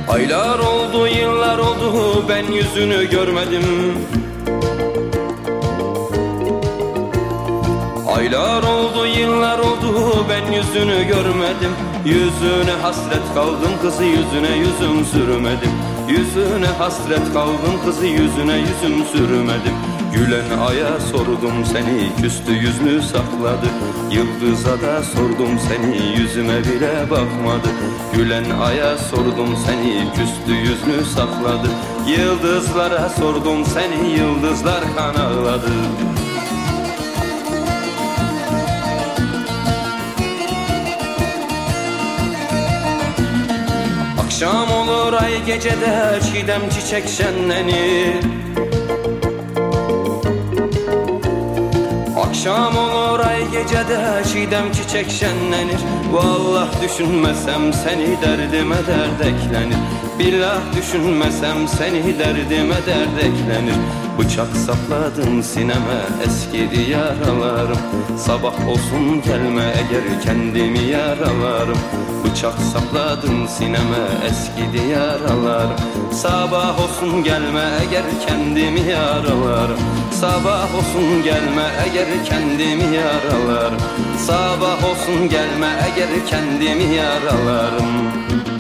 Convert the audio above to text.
Aylar oldu, yıllar oldu, ben yüzünü görmedim. Aylar oldu, yıllar oldu, ben yüzünü görmedim. Yüzüne hasret kaldım, kızı yüzüne yüzüm sürmedim. Yüzüne hasret kaldım, kızı yüzüne yüzüm sürmedim. Gülen aya sordum seni, küstü yüzünü sakladı. Yıldıza da sordum seni, yüzüme bile bakmadı. Gülen aya sordum seni, küstü yüzünü sakladı. Yıldızlara sordum seni, yıldızlar kan ağladı. Akşam olur ay gecede çiğdem çiçek şenlenir. Akşam olur ay gecede çiğdem çiçek şenlenir. Vallah düşünmesem seni derdime dert eklenir. Billah düşünmesem seni derdime dert eklenir. Bıçak sapladın sineme eskidi yaralarım. Sabah olsun gelme eğer kendimi yaralarım. Bıçak sapladın sineme eskidi yaralarım. Sabah olsun gelme eğer kendimi yaralarım. Sabah olsun gelme eğer kendimi yaralarım. Sabah olsun gelme eğer kendimi yaralarım.